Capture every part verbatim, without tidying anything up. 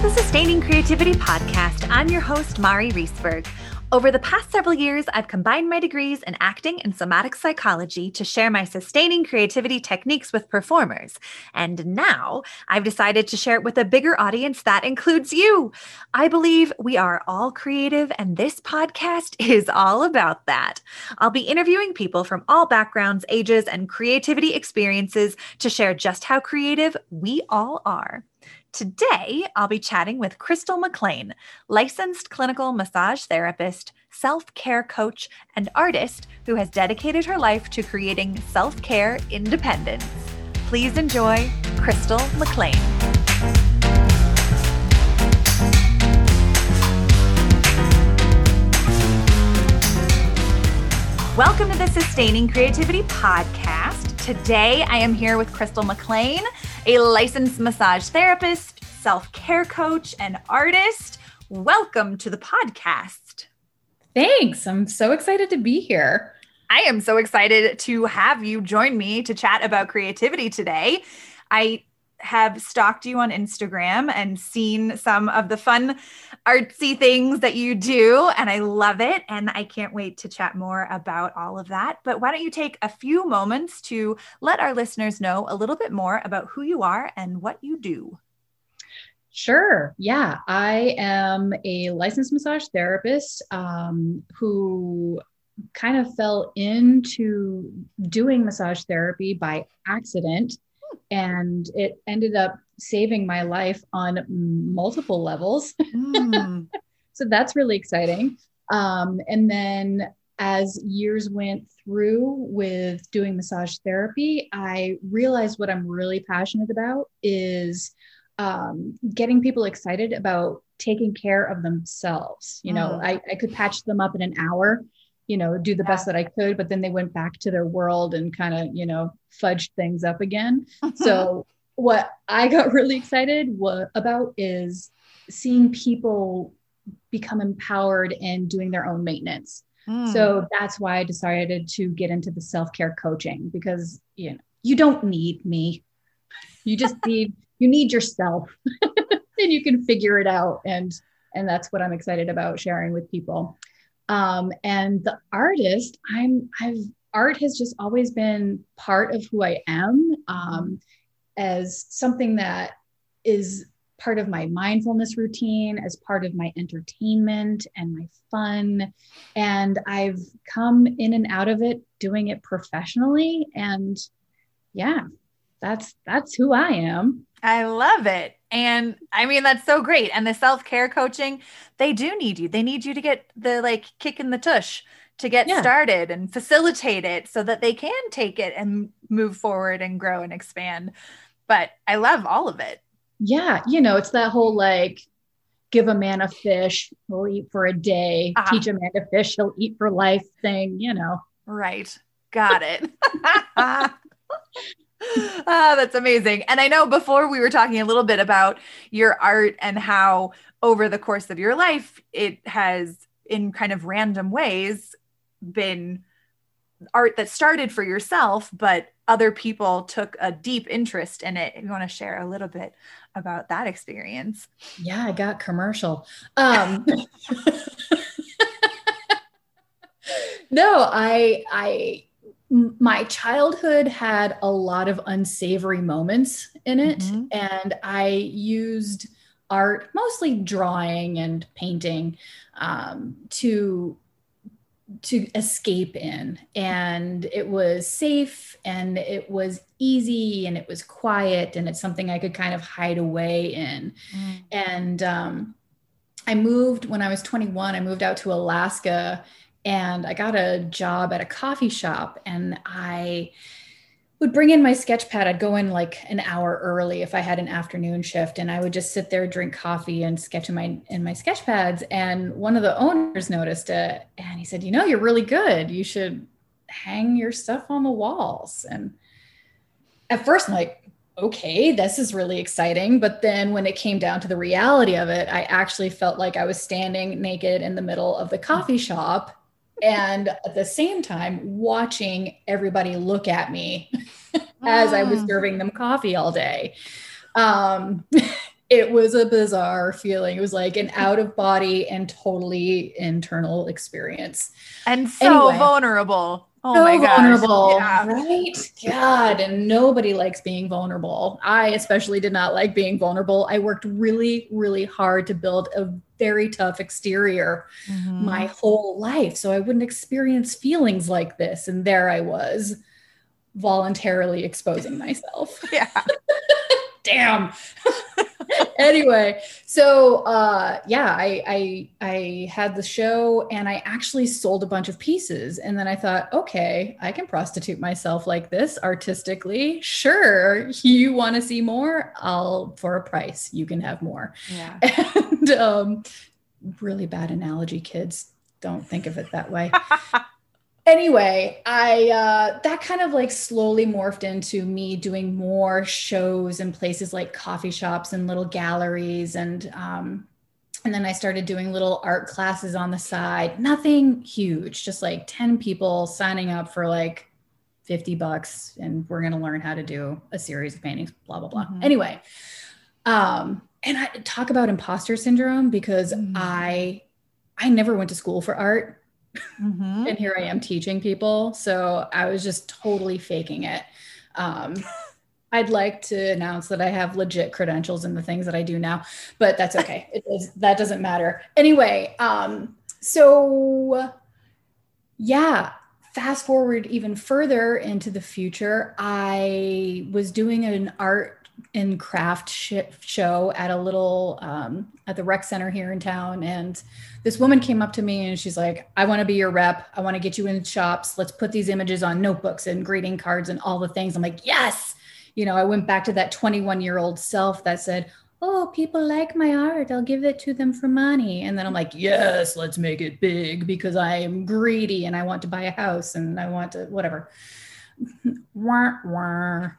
the Sustaining Creativity Podcast. I'm your host, Mari Reisberg. Over the past several years, I've combined my degrees in acting and somatic psychology to share my sustaining creativity techniques with performers. And now I've decided to share it with a bigger audience that includes you. I believe we are all creative, and this podcast is all about that. I'll be interviewing people from all backgrounds, ages, and creativity experiences to share just how creative we all are. Today, I'll be chatting with Crystal McLean, licensed clinical massage therapist, self-care coach, and artist who has dedicated her life to creating self-care independence. Please enjoy Crystal McLean. Welcome to the Sustaining Creativity Podcast. Today, I am here with Crystal McLean, a licensed massage therapist, self-care coach, and artist. Welcome to the podcast. Thanks. I'm so excited to be here. I am so excited to have you join me to chat about creativity today. I have stalked you on Instagram and seen some of the fun artsy things that you do, and I love it. And I can't wait to chat more about all of that. But why don't you take a few moments to let our listeners know a little bit more about who you are and what you do? Sure. Yeah. I am a licensed massage therapist um, who kind of fell into doing massage therapy by accident. And it ended up saving my life on multiple levels. Mm. So that's really exciting. Um, and then as years went through with doing massage therapy, I realized what I'm really passionate about is um, getting people excited about taking care of themselves. You know, mm. I, I could patch them up in an hour, you know, do the yeah. best that I could, but then they went back to their world and kind of, you know, fudged things up again. So what I got really excited wa- about is seeing people become empowered and doing their own maintenance. Mm. So that's why I decided to get into the self-care coaching, because, you know, you don't need me. You just need, you need yourself and you can figure it out. And, and that's what I'm excited about sharing with people. Um, and the artist, I'm, I've, art has just always been part of who I am, um, as something that is part of my mindfulness routine, as part of my entertainment and my fun. And I've come in and out of it, doing it professionally. And yeah, that's, that's who I am. I love it. And I mean, that's so great. And the self-care coaching, they do need you. They need you to get the like kick in the tush to get yeah. started and facilitate it so that they can take it and move forward and grow and expand. But I love all of it. Yeah. You know, it's that whole like, give a man a fish, he'll eat for a day. Uh-huh. Teach a man to fish, he'll eat for life thing, you know. Right. Got it. Ah, that's amazing. And I know before we were talking a little bit about your art and how over the course of your life, it has in kind of random ways been art that started for yourself, but other people took a deep interest in it. If you want to share a little bit about that experience. Yeah, I got commercial. Um, no, I, I, my childhood had a lot of unsavory moments in it. Mm-hmm. And I used art, mostly drawing and painting, um, to, to escape in. And it was safe and it was easy and it was quiet and it's something I could kind of hide away in. Mm. And, um, I moved when I was twenty-one, I moved out to Alaska. And I got a job at a coffee shop and I would bring in my sketch pad. I'd go in like an hour early if I had an afternoon shift, and I would just sit there, drink coffee and sketch in my, in my sketch pads. And one of the owners noticed it and he said, you know, you're really good. You should hang your stuff on the walls. And at first I'm like, okay, this is really exciting. But then when it came down to the reality of it, I actually felt like I was standing naked in the middle of the coffee shop. And at the same time, watching everybody look at me as I was serving them coffee all day. Um, it was a bizarre feeling. It was like an out of body and totally internal experience. And so anyway, vulnerable. Oh so my gosh. Vulnerable, yeah. Right? God, and nobody likes being vulnerable. I especially did not like being vulnerable. I worked really, really hard to build a very tough exterior mm-hmm. my whole life, so I wouldn't experience feelings like this. And there I was, voluntarily exposing myself. Yeah. Damn. Anyway, so uh, yeah, I, I I had the show and I actually sold a bunch of pieces. And then I thought, okay, I can prostitute myself like this artistically. Sure, you want to see more? I'll for a price. You can have more. Yeah. And um, really bad analogy, kids. Don't think of it that way. Anyway, I uh, that kind of like slowly morphed into me doing more shows in places like coffee shops and little galleries, and um, and then I started doing little art classes on the side. Nothing huge, just like ten people signing up for like fifty bucks, and we're gonna learn how to do a series of paintings. Blah blah blah. Mm-hmm. Anyway, um, and I talk about imposter syndrome because mm-hmm. I I never went to school for art. Mm-hmm. And here I am teaching people. So I was just totally faking it. Um, I'd like to announce that I have legit credentials in the things that I do now, but that's okay. It is, that doesn't matter. Anyway, um, so yeah, fast forward even further into the future, I was doing an art and craft sh- show at a little, um, at the rec center here in town. And this woman came up to me and she's like, I want to be your rep. I want to get you in shops. Let's put these images on notebooks and greeting cards and all the things. I'm like, yes. You know, I went back to that twenty-one year old self that said, oh, people like my art. I'll give it to them for money. And then I'm like, yes, let's make it big because I am greedy and I want to buy a house and I want to, whatever. Wah, wah.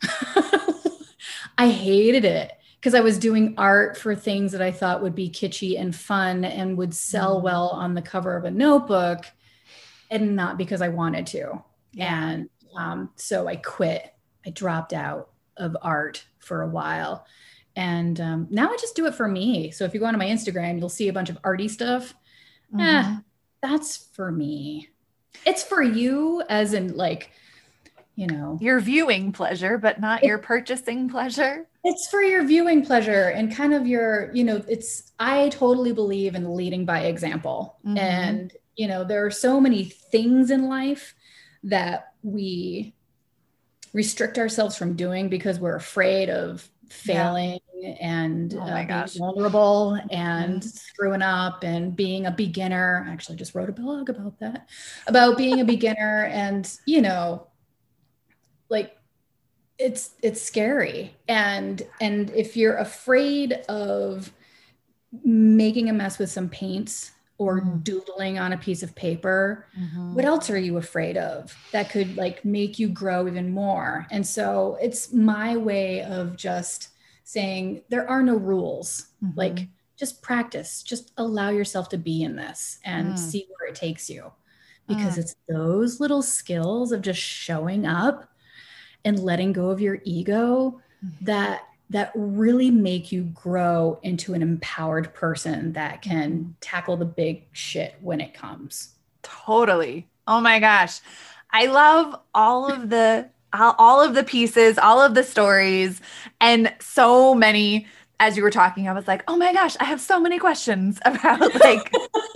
I hated it because I was doing art for things that I thought would be kitschy and fun and would sell well on the cover of a notebook, and not because I wanted to. Yeah. And um, so I quit. I dropped out of art for a while. And um, now I just do it for me. So if you go onto my Instagram, you'll see a bunch of arty stuff. Mm-hmm. Eh, that's for me. It's for you as in like, you know, your viewing pleasure, but not it, your purchasing pleasure. It's for your viewing pleasure and kind of your, you know, it's, I totally believe in leading by example. Mm-hmm. And, you know, there are so many things in life that we restrict ourselves from doing because we're afraid of failing yeah. and oh my uh, gosh. being vulnerable and mm-hmm. screwing up and being a beginner. I actually just wrote a blog about that, about being a beginner and, you know, like it's, it's scary. And, and if you're afraid of making a mess with some paints or mm. doodling on a piece of paper, mm-hmm. what else are you afraid of that could like make you grow even more? And so it's my way of just saying there are no rules, mm-hmm. like just practice, just allow yourself to be in this and mm. see where it takes you, because mm. it's those little skills of just showing up and letting go of your ego mm-hmm. that that really make you grow into an empowered person that can tackle the big shit when it comes. Totally. Oh my gosh. I love all of the, all of the pieces, all of the stories, and so many, as you were talking, I was like, oh my gosh, I have so many questions about like,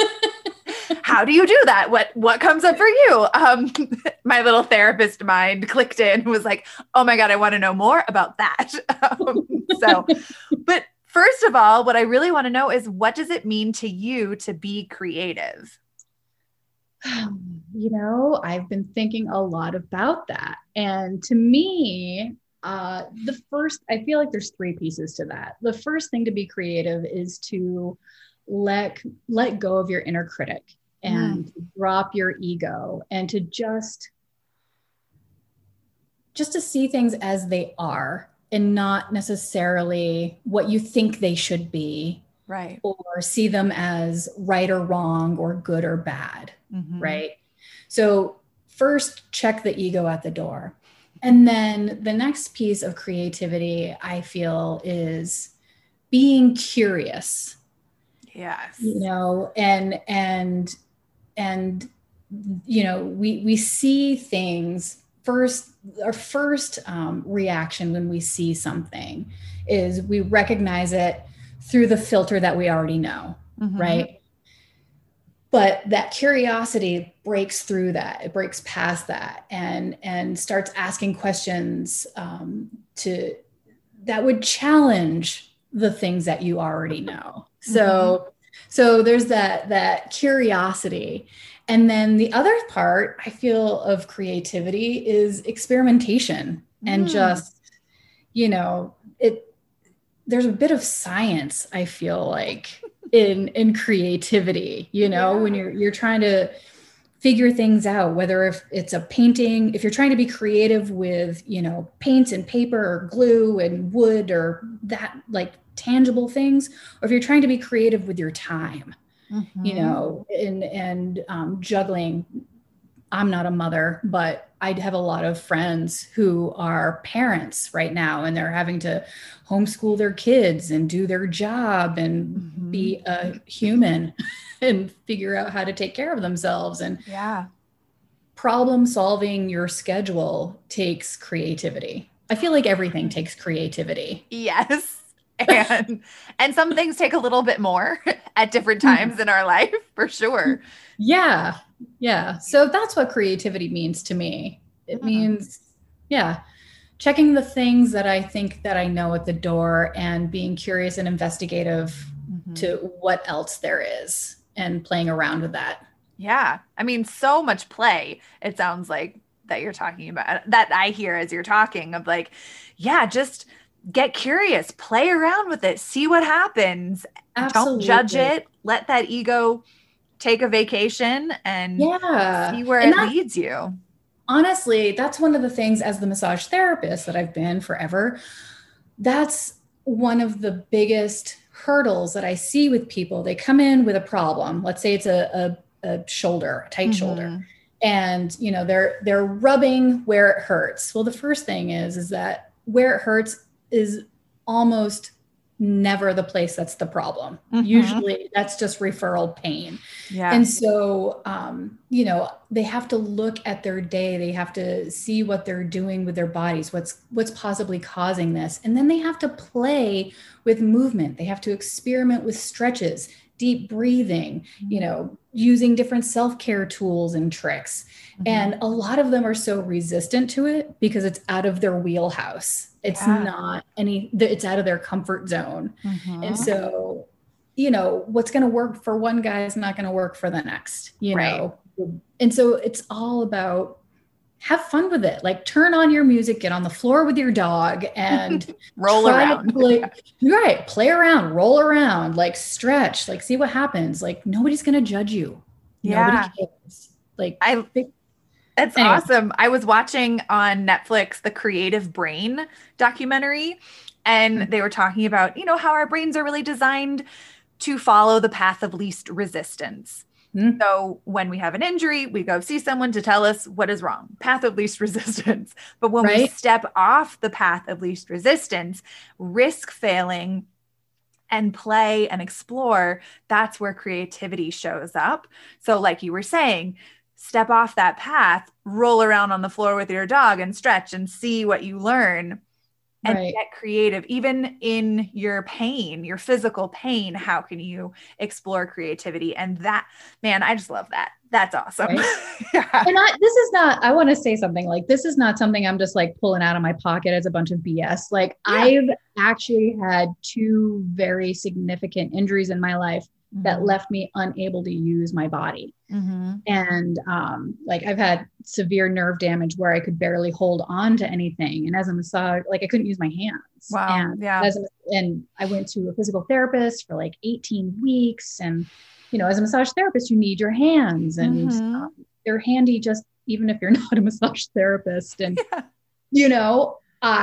how do you do that? What, what comes up for you? Um, my little therapist mind clicked in and was like, oh my God, I want to know more about that. Um, so, but first of all, what I really want to know is, what does it mean to you to be creative? You know, I've been thinking a lot about that. And to me, uh, the first, I feel like there's three pieces to that. The first thing to be creative is to let, let go of your inner critic and mm. drop your ego and to just, just to see things as they are and not necessarily what you think they should be. Right. Or see them as right or wrong or good or bad. Mm-hmm. Right. So first check the ego at the door. And then the next piece of creativity, I feel, is being curious. Yes. You know, and, and, and, you know, we, we see things first, our first um, reaction when we see something is we recognize it through the filter that we already know, mm-hmm. right? But that curiosity breaks through that, it breaks past that, and, and starts asking questions um, to, that would challenge the things that you already know. So, mm-hmm. so there's that, that curiosity. And then the other part I feel of creativity is experimentation and mm. just, you know, it, there's a bit of science, I feel like in, in creativity, you know, yeah. when you're, you're trying to figure things out, whether if it's a painting, if you're trying to be creative with, you know, paints and paper or glue and wood or that like tangible things, or if you're trying to be creative with your time, mm-hmm. you know, and, and um, juggling. I'm not a mother, but I have a lot of friends who are parents right now, and they're having to homeschool their kids and do their job and mm-hmm. be a human and figure out how to take care of themselves. And yeah, problem solving your schedule takes creativity. I feel like everything takes creativity. Yes. And, and some things take a little bit more at different times in our life, for sure. Yeah. Yeah. So that's what creativity means to me. It mm-hmm. means, yeah, checking the things that I think that I know at the door and being curious and investigative mm-hmm. to what else there is and playing around with that. Yeah. I mean, so much play, it sounds like that you're talking about, that I hear as you're talking of like, yeah, just get curious, play around with it, see what happens. Absolutely. Don't judge it. Let that ego take a vacation and yeah. see where and it that, leads you. Honestly, that's one of the things as the massage therapist that I've been forever. That's one of the biggest hurdles that I see with people. They come in with a problem. Let's say it's a, a, a shoulder, a tight mm-hmm. shoulder. And, you know, they're, they're rubbing where it hurts. Well, the first thing is, is that where it hurts is almost never the place that's the problem. Mm-hmm. Usually that's just referral pain. Yeah. And so, um, you know, they have to look at their day. They have to see what they're doing with their bodies, what's, what's possibly causing this. And then they have to play with movement. They have to experiment with stretches, deep breathing, mm-hmm. you know, using different self-care tools and tricks. Mm-hmm. And a lot of them are so resistant to it because it's out of their wheelhouse. It's yeah. not any, it's out of their comfort zone. Mm-hmm. And so, you know, what's going to work for one guy is not going to work for the next, you right. know? And so it's all about have fun with it. Like turn on your music, get on the floor with your dog and roll around. Play, right. Play around, roll around, like stretch, like see what happens. Like nobody's going to judge you. Yeah. Nobody cares. Like I, That's anyway. awesome. I was watching on Netflix, the Creative Brain documentary, and mm-hmm. they were talking about, you know, how our brains are really designed to follow the path of least resistance. Mm-hmm. So when we have an injury, we go see someone to tell us what is wrong, path of least resistance. But when right? we step off the path of least resistance, risk failing and play and explore, that's where creativity shows up. So like you were saying, step off that path, roll around on the floor with your dog and stretch and see what you learn and right. get creative. Even in your pain, your physical pain, how can you explore creativity? And that, man, I just love that. That's awesome. Right? yeah. And I, this is not, I want to say something like, this is not something I'm just like pulling out of my pocket as a bunch of B S. Like yeah. I've actually had two very significant injuries in my life mm-hmm. that left me unable to use my body. Mm-hmm. And um, like I've had severe nerve damage where I could barely hold on to anything. And as a massage, like I couldn't use my hands. Wow. And, yeah. as a, and I went to a physical therapist for like eighteen weeks. And, you know, as a massage therapist, you need your hands and mm-hmm. um, they're handy just even if you're not a massage therapist. And, yeah. you know,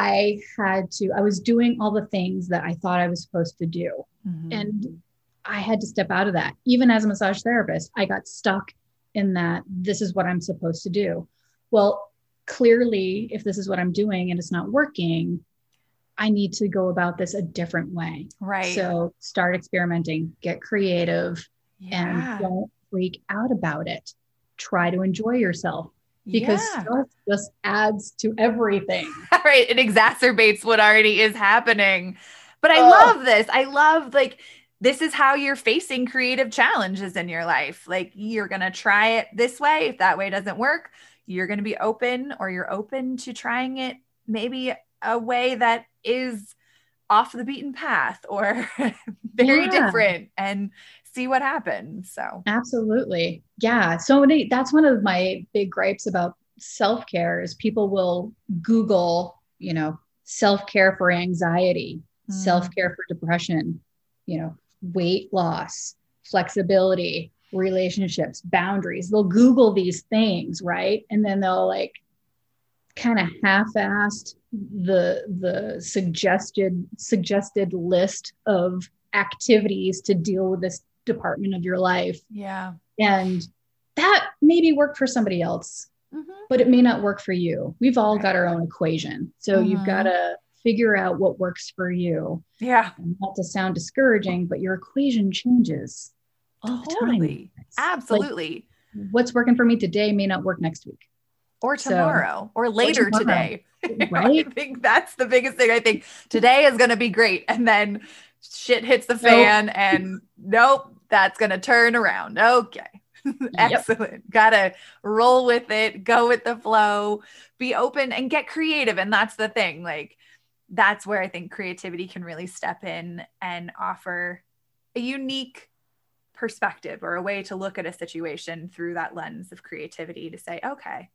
I had to, I was doing all the things that I thought I was supposed to do. Mm-hmm. And I had to step out of that. Even as a massage therapist, I got stuck in that this is what I'm supposed to do. Well, clearly, if this is what I'm doing and it's not working, I need to go about this a different way. Right. So start experimenting, get creative, Yeah. and don't freak out about it. Try to enjoy yourself, because Yeah. stress just adds to everything. Right. It exacerbates what already is happening. But I Oh. love this. I love, like, this is how you're facing creative challenges in your life. Like, you're going to try it this way. If that way doesn't work, you're going to be open, or you're open to trying it maybe a way that is off the beaten path or very Yeah. different, and see what happens. So Absolutely. Yeah. So many, that's one of my big gripes about self-care is people will Google, you know, self-care for anxiety, mm. self-care for depression, you know, weight loss, flexibility, relationships, boundaries. They'll Google these things, right? And then they'll like kind of half-assed the the suggested suggested list of activities to deal with this department of your life. Yeah. And that maybe worked for somebody else, mm-hmm. but it may not work for you. We've all right. got our own equation. So mm-hmm. you've got to figure out what works for you. Yeah. And not to sound discouraging, but your equation changes all totally. the time. Absolutely. Like, what's working for me today may not work next week. Or tomorrow, so, or later or tomorrow. today. Right? I think that's the biggest thing. I think today is going to be great. And then shit hits the fan nope. and nope, that's going to turn around. Okay. Excellent. Yep. Gotta roll with it, go with the flow, be open and get creative. And that's the thing. Like, that's where I think creativity can really step in and offer a unique perspective, or a way to look at a situation through that lens of creativity, to say, okay,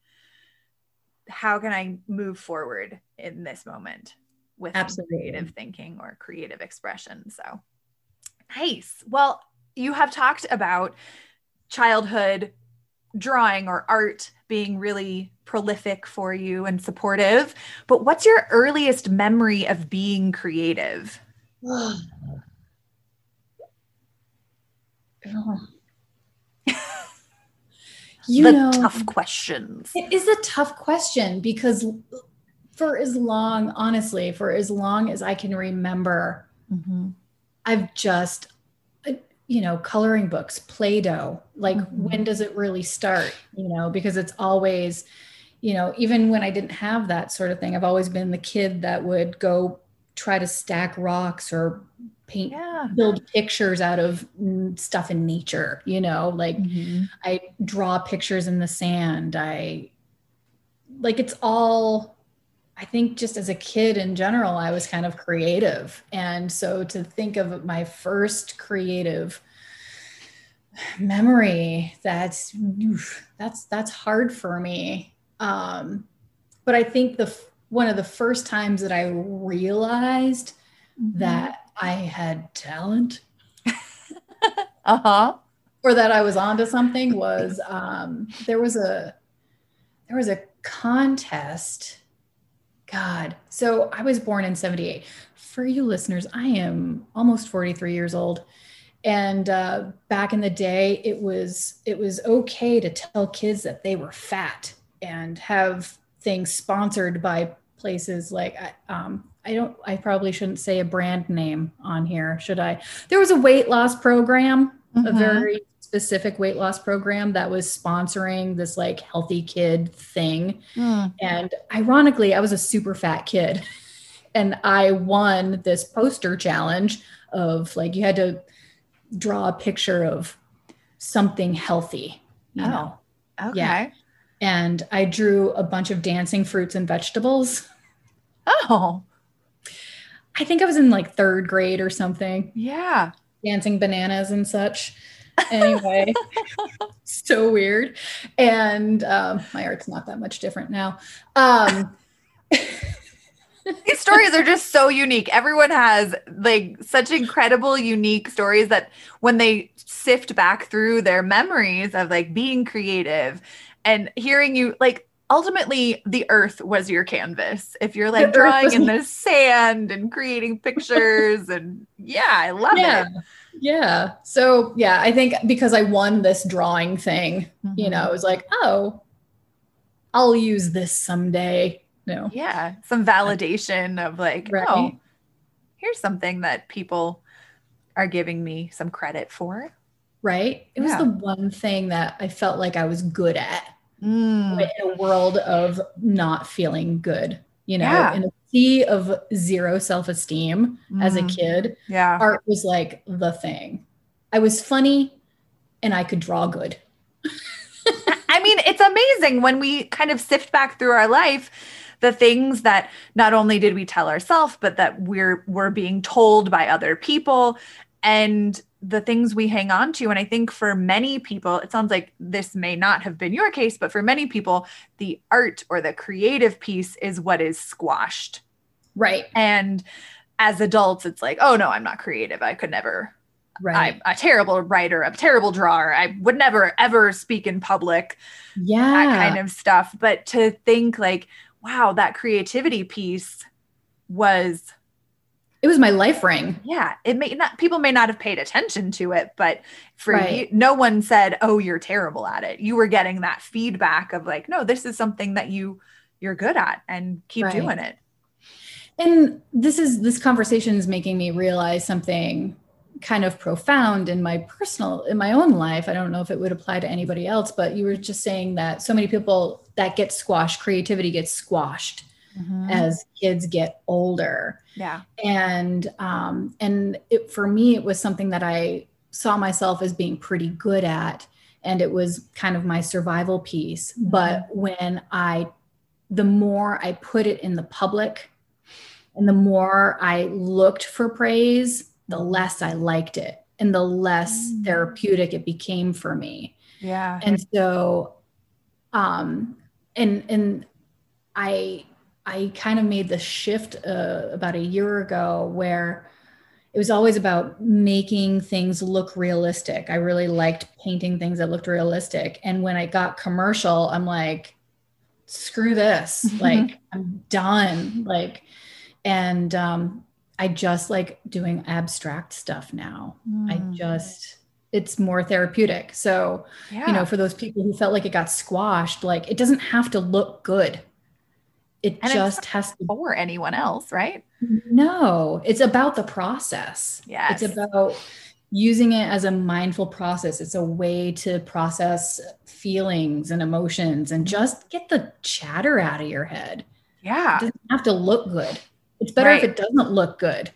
how can I move forward in this moment with Absolutely. creative thinking or creative expression? So nice. Well, you have talked about childhood drawing or art being really prolific for you and supportive, but what's your earliest memory of being creative? Oh. You the know, tough questions. It is a tough question, because for as long, honestly, for as long as I can remember, mm-hmm. I've just, you know, coloring books, Play-Doh, like mm-hmm. when does it really start? You know, because it's always, you know, even when I didn't have that sort of thing, I've always been the kid that would go try to stack rocks or paint, yeah. build pictures out of stuff in nature, you know, like mm-hmm. I draw pictures in the sand. I like, it's all, I think just as a kid in general, I was kind of creative. And so to think of my first creative memory, that's, that's, that's hard for me. Um, but I think the, one of the first times that I realized mm-hmm. that I had talent uh-huh. or that I was onto something was, um, there was a, there was a contest. God. So I was born in seventy-eight. For you listeners, I am almost forty-three years old. And, uh, back in the day, it was, it was okay to tell kids that they were fat and have things sponsored by places like, um, I don't, I probably shouldn't say a brand name on here, should I? There was a weight loss program, mm-hmm. a very specific weight loss program that was sponsoring this like healthy kid thing. Mm. And ironically, I was a super fat kid and I won this poster challenge of like, you had to draw a picture of something healthy, you oh, know? Okay. Yeah. And I drew a bunch of dancing fruits and vegetables. Oh, I think I was in like third grade or something. Yeah. Dancing bananas and such. Anyway, so weird. And um, my art's not that much different now. Um, These stories are just so unique. Everyone has like such incredible, unique stories that when they sift back through their memories of like being creative and hearing you, like, ultimately, the earth was your canvas. If you're like the drawing in the sand and creating pictures and yeah, I love yeah. it. Yeah. So yeah, I think because I won this drawing thing, mm-hmm. you know, it was like, oh, I'll use this someday. No. Yeah. Some validation of like, right. oh, here's something that people are giving me some credit for. Right. It Yeah. was the one thing that I felt like I was good at Mm. in a world of not feeling good, you know, Yeah. in a sea of zero self-esteem as a Mm. kid. Yeah. Art was like the thing. I was funny and I could draw good. I mean, it's amazing when we kind of sift back through our life, the things that not only did we tell ourselves, but that we're we're being told by other people, and the things we hang on to. And I think for many people, it sounds like this may not have been your case, but for many people, the art or the creative piece is what is squashed. Right. And as adults, it's like, oh no, I'm not creative. I could never. Right. I'm a terrible writer, a terrible drawer. I would never, ever speak in public. Yeah. That kind of stuff. But to think like, wow, that creativity piece was... It was my life ring. Yeah. It may not, people may not have paid attention to it, but for Right. you, no one said, oh, you're terrible at it. You were getting that feedback of like, no, this is something that you, you're good at, and keep Right. doing it. And this is, this conversation is making me realize something kind of profound in my personal, in my own life. I don't know if it would apply to anybody else, but you were just saying that so many people that get squashed, creativity gets squashed Mm-hmm. as kids get older. Yeah. And, um, and it, for me, it was something that I saw myself as being pretty good at. And it was kind of my survival piece. Mm-hmm. But when I, the more I put it in the public and the more I looked for praise, the less I liked it and the less Mm. therapeutic it became for me. Yeah. And so, um, and, and I, I kind of made the shift uh, about a year ago where it was always about making things look realistic. I really liked painting things that looked realistic. And when I got commercial, I'm like, screw this. Like, I'm done. Like, and um, I just like doing abstract stuff now. Mm. I just, it's more therapeutic. So, Yeah. you know, for those people who felt like it got squashed, like it doesn't have to look good. It And just it's has to. for anyone else, right? No, it's about the process. Yes. It's about using it as a mindful process. It's a way to process feelings and emotions and just get the chatter out of your head. Yeah. It doesn't have to look good. It's better Right. if it doesn't look good.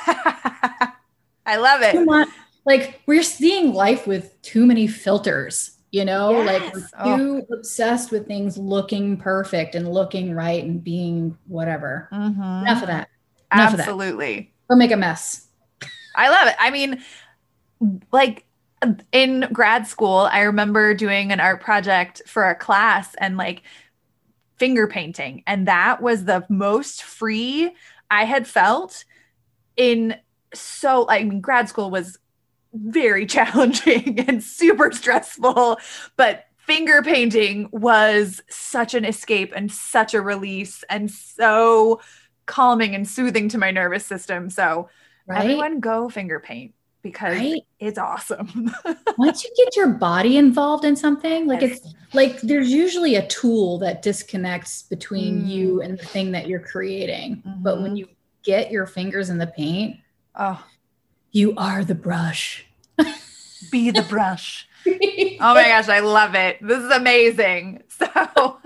I love it. Too much, like we're seeing life with too many filters. You know, Yes. like we're too oh. obsessed with things looking perfect and looking right and being whatever. Mm-hmm. Enough of that. Enough Absolutely. Of that. Go make a mess. I love it. I mean, like in grad school, I remember doing an art project for a class and like finger painting. And that was the most free I had felt in so, I mean, grad school was very challenging and super stressful, but finger painting was such an escape and such a release and so calming and soothing to my nervous system. So right? everyone go finger paint because right? it's awesome. Once you get your body involved in something, like Yes. it's like there's usually a tool that disconnects between Mm. you and the thing that you're creating. Mhm. But when you get your fingers in the paint, Oh, you are the brush. be the brush. Oh my gosh, I love it. This is amazing. So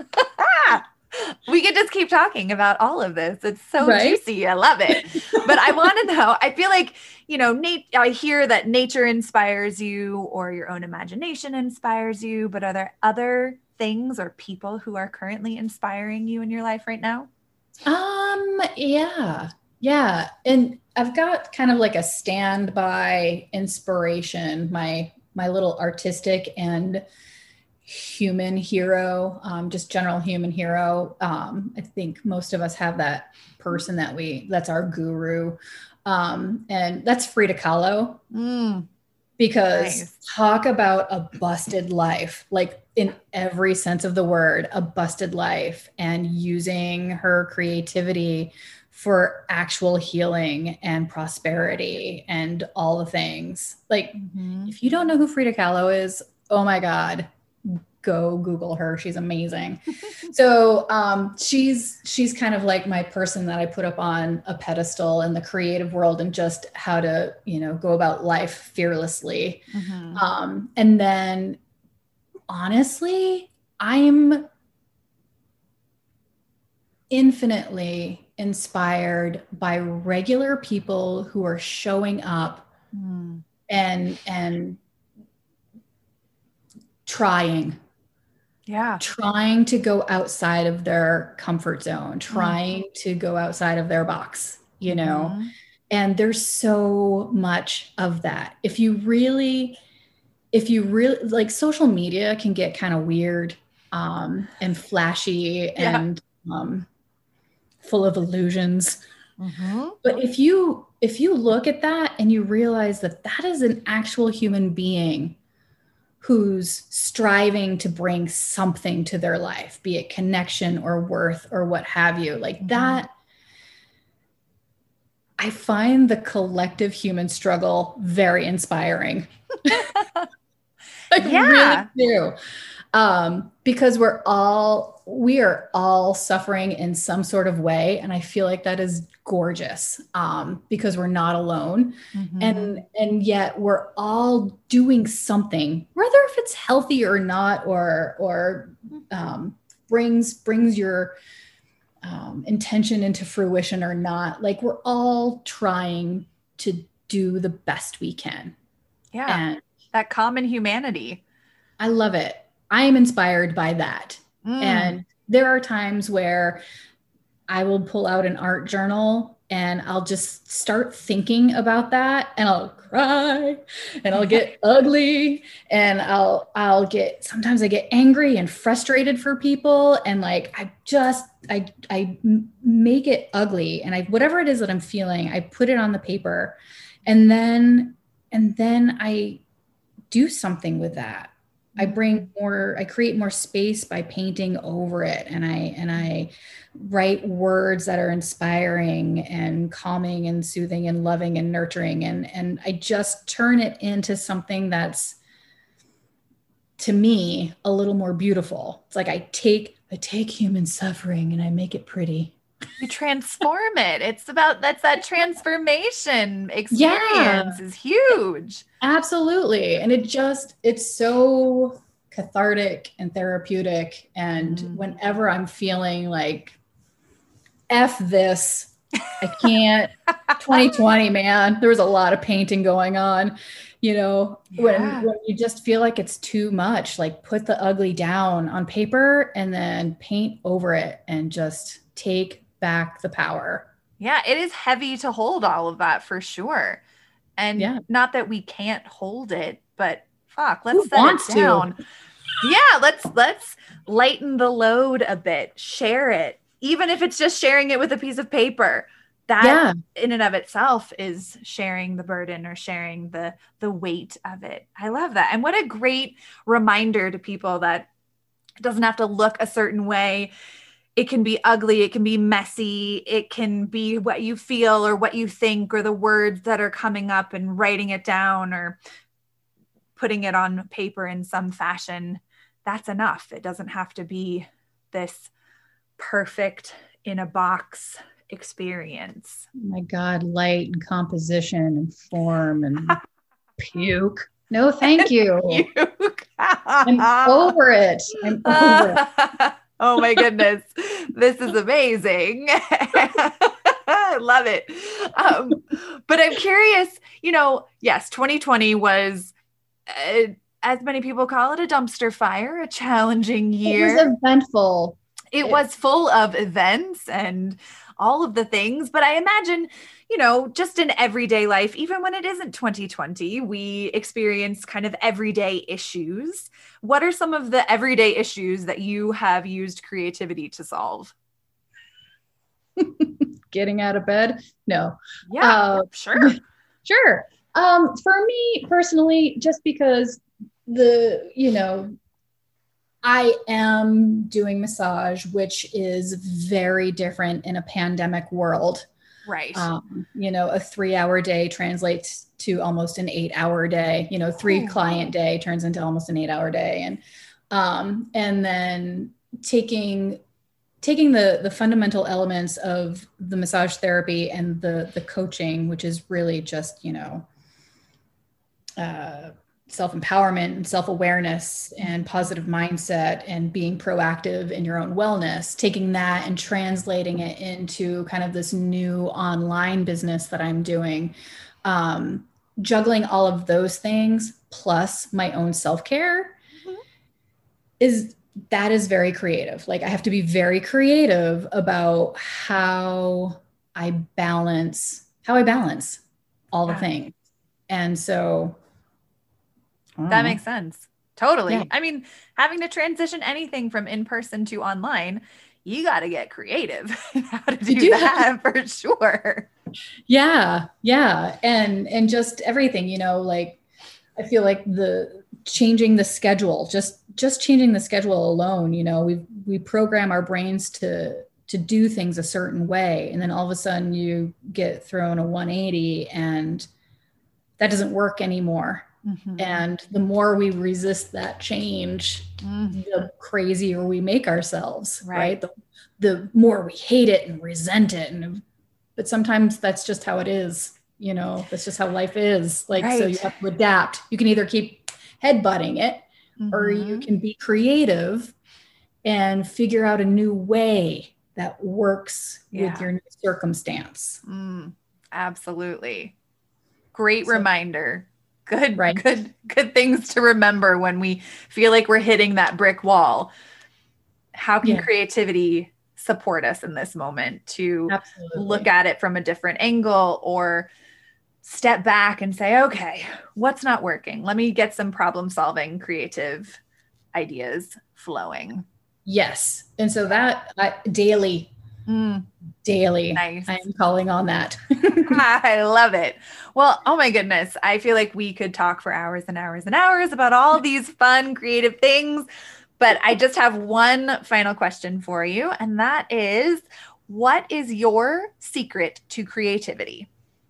we could just keep talking about all of this. It's so Right? juicy. I love it. But I want to know, I feel like, you know, Nate, I hear that nature inspires you or your own imagination inspires you, but are there other things or people who are currently inspiring you in your life right now? Um, yeah. Yeah. And I've got kind of like a standby inspiration, my my little artistic and human hero, um, just general human hero. Um, I think most of us have that person that we, that's our guru. Um, and that's Frida Kahlo. Mm, Because nice. talk about a busted life, like in every sense of the word, a busted life, and using her creativity for actual healing and prosperity and all the things. Like, Mhm. if you don't know who Frida Kahlo is, oh my God, go Google her. She's amazing. So um, she's, she's kind of like my person that I put up on a pedestal in the creative world and just how to, you know, go about life fearlessly. Mm-hmm. Um, and then honestly, I'm infinitely inspired by regular people who are showing up mm. and, and trying, yeah, trying to go outside of their comfort zone, trying mm. to go outside of their box, you know, mm-hmm. and there's so much of that. If you really, if you really like, social media can get kind of weird um, and flashy yeah. and um, full of illusions. Mm-hmm. But if you, if you look at that and you realize that that is an actual human being who's striving to bring something to their life, be it connection or worth or what have you, like mm-hmm. that, I find the collective human struggle very inspiring. I yeah. really do. Um, because we're all, we are all suffering in some sort of way. And I feel like that is gorgeous, um, because we're not alone. Mm-hmm. And, and yet we're all doing something, whether if it's healthy or not, or, or, um, brings, brings your, um, intention into fruition or not. Like we're all trying to do the best we can. Yeah. And that common humanity. I love it. I am inspired by that. Mm. And there are times where I will pull out an art journal and I'll just start thinking about that and I'll cry and I'll get ugly and I'll, I'll get, sometimes I get angry and frustrated for people. And like, I just, I, I make it ugly. And I, whatever it is that I'm feeling, I put it on the paper and then, and then I do something with that. I bring more, I create more space by painting over it. And I, and I write words that are inspiring and calming and soothing and loving and nurturing. And, and I just turn it into something that's, to me, a little more beautiful. It's like, I take, I take human suffering and I make it pretty. You transform it. It's about, that's that transformation experience yeah. is huge. Absolutely. And it just, it's so cathartic and therapeutic. And mm. whenever I'm feeling like, F this, I can't, twenty twenty, man, there was a lot of painting going on, you know, yeah. when, when you just feel like it's too much, like put the ugly down on paper and then paint over it and just take back the power. Yeah, it is heavy to hold all of that for sure. And yeah. not that we can't hold it, but fuck, let's Who set it down. To? Yeah, let's let's lighten the load a bit, share it. Even if it's just sharing it with a piece of paper. That yeah. in and of itself is sharing the burden or sharing the the weight of it. I love that. And what a great reminder to people that it doesn't have to look a certain way. It can be ugly. It can be messy. It can be what you feel or what you think or the words that are coming up and writing it down or putting it on paper in some fashion. That's enough. It doesn't have to be this perfect in a box experience. Oh my God, light and composition and form and puke. No, thank you. Puke. I'm over it. I'm over it. Oh my goodness. This is amazing. I love it. Um, but I'm curious, you know, yes, twenty twenty was, uh, as many people call it, a dumpster fire, a challenging year. It was eventful. It, it was full of events and all of the things, but I imagine, you know, just in everyday life, even when it isn't twenty twenty, we experience kind of everyday issues. What are some of the everyday issues that you have used creativity to solve? Getting out of bed? No. Yeah, uh, sure. Sure. Um, for me personally, just because the, you know, I am doing massage, which is very different in a pandemic world. Right. Um, you know, a three hour day translates to almost an eight hour day, you know, three oh. client day turns into almost an eight hour day. And Um, and then taking taking the the fundamental elements of the massage therapy and the the coaching, which is really just, you know, uh, self-empowerment and self-awareness and positive mindset and being proactive in your own wellness, taking that and translating it into kind of this new online business that I'm doing, um, juggling all of those things plus my own self-care mm-hmm. is that is very creative. Like I have to be very creative about how I balance, how I balance all the yeah. things. And so that makes sense. Totally. Yeah. I mean, having to transition anything from in-person to online, you got to get creative in how to do, do that for sure. Yeah. Yeah. And, and just everything, you know, like I feel like the changing the schedule, just, just changing the schedule alone, you know, we, we program our brains to, to do things a certain way. And then all of a sudden you get thrown a one eighty and that doesn't work anymore. Mm-hmm. And the more we resist that change, mm-hmm. the crazier we make ourselves, right? right? The, the more we hate it and resent it. And, but sometimes that's just how it is. You know, that's just how life is. Like, right. So you have to adapt. You can either keep headbutting it mm-hmm. or you can be creative and figure out a new way that works yeah. with your new circumstance. Mm, absolutely. Great so, reminder. Good, right. good, good things to remember when we feel like we're hitting that brick wall. How can yeah. creativity support us in this moment to Absolutely. Look at it from a different angle or step back and say, okay, what's not working? Let me get some problem solving, creative ideas flowing. Yes. And so that uh, daily, mm. daily, nice. I'm calling on that. I love it. Well, oh my goodness. I feel like we could talk for hours and hours and hours about all these fun, creative things, but I just have one final question for you. And that is, what is your secret to creativity?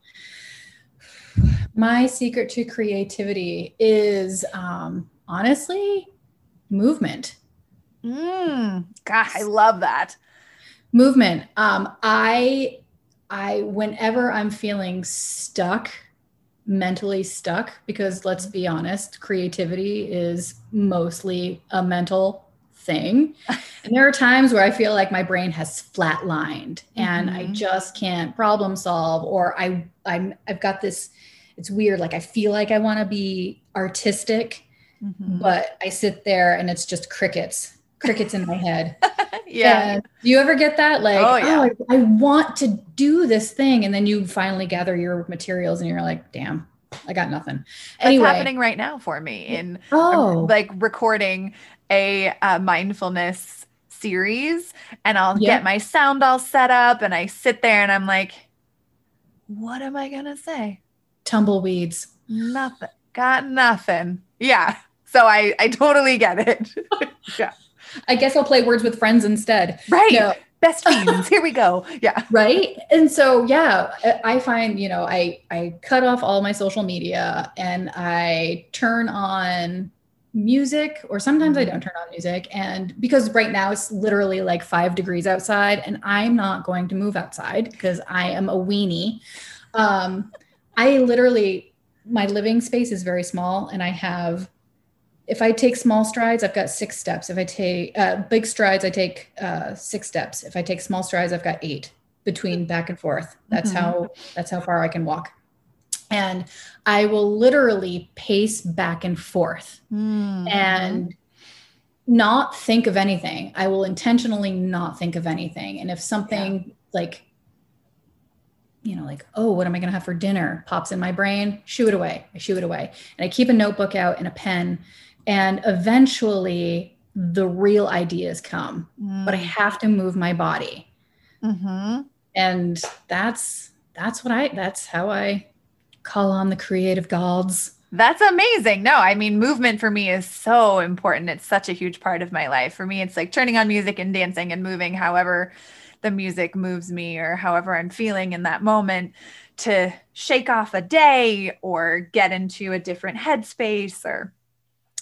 My secret to creativity is um, honestly movement. Mm, gosh, I love that. Movement. Um, I, I, whenever I'm feeling stuck, mentally stuck, because let's be honest, creativity is mostly a mental thing. And there are times where I feel like my brain has flatlined and mm-hmm. I just can't problem solve, or I, I'm, I've got this, it's weird. Like I feel like I want to be artistic, mm-hmm. but I sit there and it's just crickets. crickets in my head. yeah. And do you ever get that? Like, oh, yeah. oh I, I want to do this thing. And then you finally gather your materials and you're like, damn, I got nothing. That's anyway. happening right now for me in oh. like recording a uh, mindfulness series, and I'll yeah. get my sound all set up and I sit there and I'm like, what am I going to say? Tumbleweeds. Nothing. Got nothing. Yeah. So I, I totally get it. yeah. I guess I'll play Words with Friends instead. Right. No. Best fiends. Here we go. Yeah. Right. And so, yeah, I find, you know, I, I cut off all my social media and I turn on music, or sometimes mm-hmm. I don't turn on music. And because right now it's literally like five degrees outside and I'm not going to move outside because I am a weenie. Um, I literally, my living space is very small and I have, if I take small strides, I've got six steps. If I take uh, big strides, I take uh, six steps. If I take small strides, I've got eight between back and forth. That's mm-hmm. how, that's how far I can walk. And I will literally pace back and forth mm-hmm. and not think of anything. I will intentionally not think of anything. And if something yeah. like, you know, like, oh, what am I going to have for dinner pops in my brain, shoo it away. I shoo it away. And I keep a notebook out and a pen. And eventually the real ideas come, mm. but I have to move my body. Mm-hmm. And that's, that's what I, that's how I call on the creative gods. That's amazing. No, I mean, movement for me is so important. It's such a huge part of my life. For me, it's like turning on music and dancing and moving however the music moves me or however I'm feeling in that moment to shake off a day or get into a different headspace or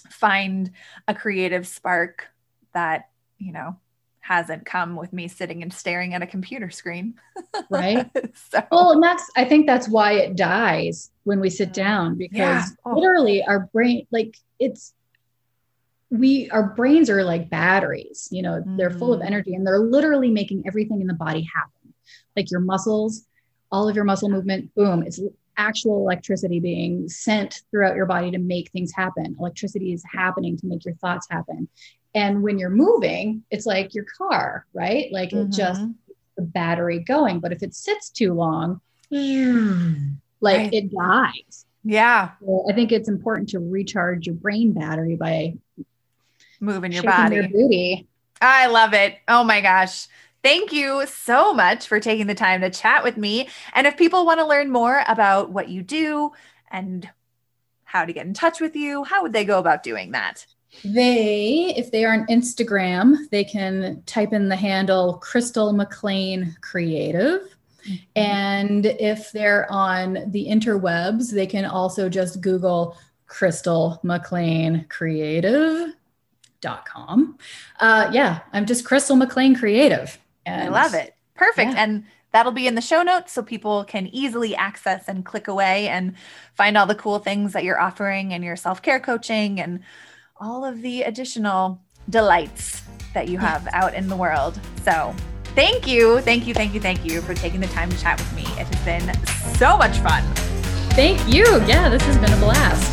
find a creative spark that, you know, hasn't come with me sitting and staring at a computer screen. Right. So. Well, and that's, I think that's why it dies when we sit down, because yeah. oh. literally our brain, like it's, we, our brains are like batteries, you know, they're full of energy and they're literally making everything in the body happen. Like your muscles, all of your muscle movement, boom, it's actual electricity being sent throughout your body to make things happen. Electricity is happening to make your thoughts happen. And when you're moving, it's like your car, right? Like mm-hmm. it just, the battery going. But if it sits too long, like right. it dies. Yeah. So I think it's important to recharge your brain battery by moving your body. Your booty. I love it. Oh my gosh. Thank you so much for taking the time to chat with me. And if people want to learn more about what you do and how to get in touch with you, how would they go about doing that? They, if they are on Instagram, they can type in the handle Crystal McLean Creative. Mm-hmm. And if they're on the interwebs, they can also just Google Crystal McLean Creative dot com. Uh, yeah, I'm just Crystal McLean Creative. And I love it. Perfect. Yeah. And that'll be in the show notes so people can easily access and click away and find all the cool things that you're offering and your self-care coaching and all of the additional delights that you have out in the world. So thank you. Thank you. Thank you. Thank you for taking the time to chat with me. It has been so much fun. Thank you. Yeah, this has been a blast.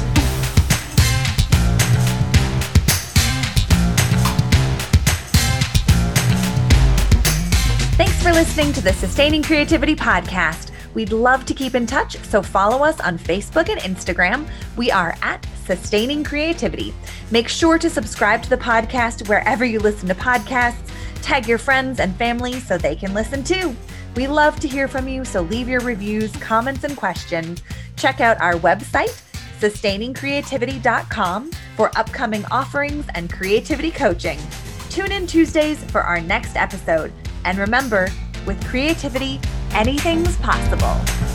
Thanks for listening to the Sustaining Creativity Podcast. We'd love to keep in touch, so follow us on Facebook and Instagram. We are at Sustaining Creativity. Make sure to subscribe to the podcast wherever you listen to podcasts. Tag your friends and family so they can listen too. We love to hear from you, so leave your reviews, comments, and questions. Check out our website, sustaining creativity dot com, for upcoming offerings and creativity coaching. Tune in Tuesdays for our next episode. And remember, with creativity, anything's possible.